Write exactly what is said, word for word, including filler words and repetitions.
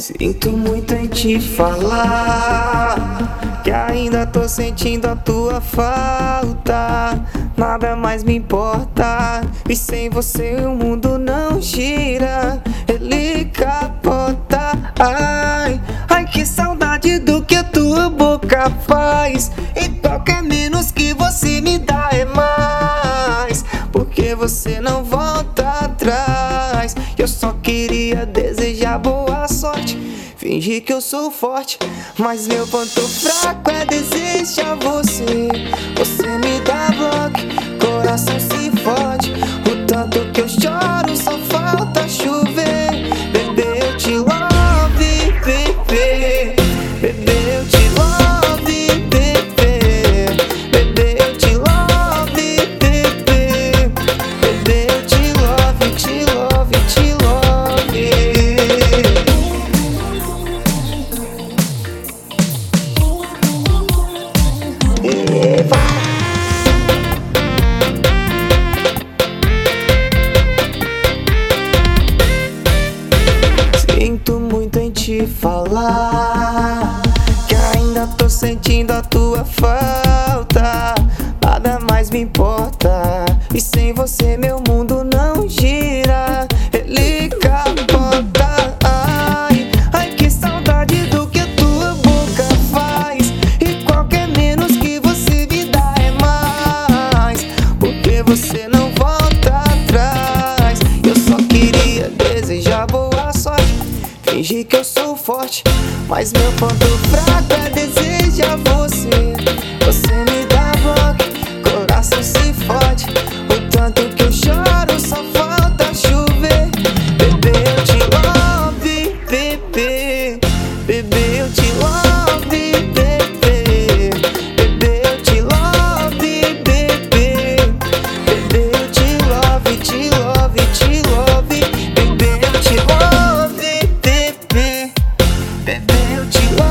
Sinto muito em te falar que ainda tô sentindo a tua falta. Nada mais me importa, e sem você o mundo não gira, ele capota. Ai, ai que saudade do que a tua boca faz, e qualquer menos que você me dá é mais, porque você não volta atrás. Eu só queria desejar boa sorte, fingir que eu sou forte, mas meu ponto fraco é desejar você. Você me dá bloco, coração se fode, o tanto que eu choro só falta chover. Bebê, eu te love, bebê. Bebê, eu te love, bebê. Bebê, eu te love, bebê. Bebê, eu te love, te love, te love. Sinto muito em te falar que ainda tô sentindo a tua falta. Nada mais me importa, e sem você meu mundo não gira, ele capota. Ai, ai que saudade do que a tua boca faz, e qualquer menos que você me dá é mais, porque você não volta atrás. Eu só queria desejar boa sorte, fingir que eu sou forte, mas meu ponto fraco é desejar você. Você me dá bloco, coração se fode, o tanto que eu choro só falta chover. Bebê, eu te love, bebê. Bebê, eu te love, bebê. Bebê, eu te love, bebê. Bebê, eu te love, te love, te love. Bebê, eu te love, bebê. Bebê, eu te love.